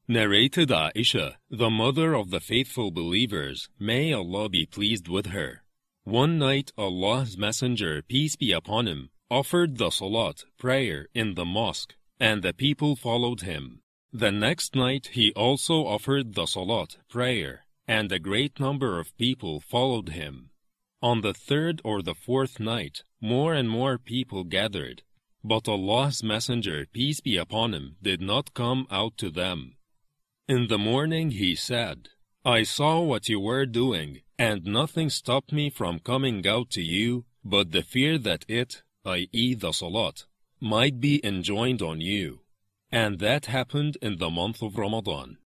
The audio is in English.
Narrated Aisha, the mother of the faithful believers, may Allah be pleased with her. One night Allah's Messenger, peace be upon him, offered the salat, prayer, in the mosque, and the people followed him. The next night he also offered the salat, prayer, and a great number of people followed him. On the third or the fourth night, more and more people gathered, but Allah's Messenger, peace be upon him, did not come out to them. In the morning he said, I saw what you were doing, and nothing stopped me from coming out to you, but the fear that it, i.e. the salat, might be enjoined on you. And that happened in the month of Ramadan.